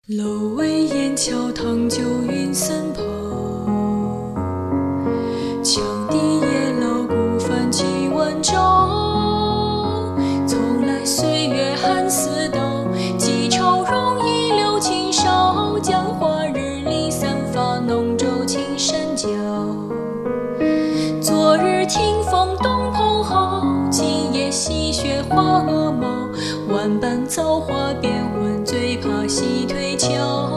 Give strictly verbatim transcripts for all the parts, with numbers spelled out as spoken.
楼외烟桥唐酒云森旁，羌笛夜老古帆几万丈。从来岁月寒似刀，几朝容易留青少。江花日丽散发，浓皱青山脚。昨日听风东风号，今夜戏雪花鹅毛。万般造化变幻，最怕西退桥。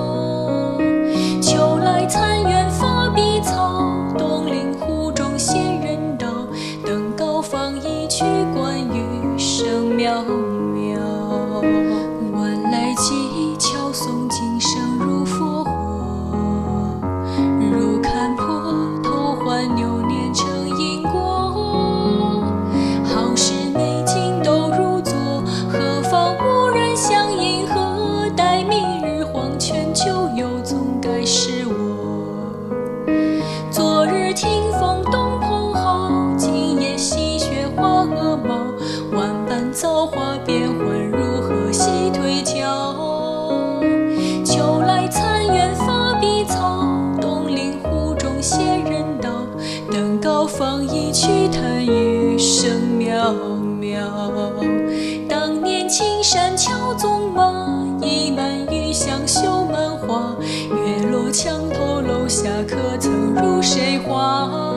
秋来残垣发碧草，东临湖中仙人道。登高放一曲关羽声渺渺。晚来几桥诵今生如烽火，如看破头换流年成因果。好事美景都如昨，何妨无人相迎合。待明日黄泉秋又总该是我。昨日听风东风号，今夜戏雪花鹅毛。万般造化变幻，如何西退桥？秋来残垣发碧草，东临湖中仙人道。登高放一曲叹余声渺渺。当年青山敲纵马，一满余香绣满花。月落墙头楼下，可曾入谁画？